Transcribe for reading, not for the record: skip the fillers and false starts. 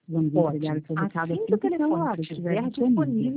Vamos entregar o seu recado Assim assim que o que a telefone hora estiver estiver disponível, disponível.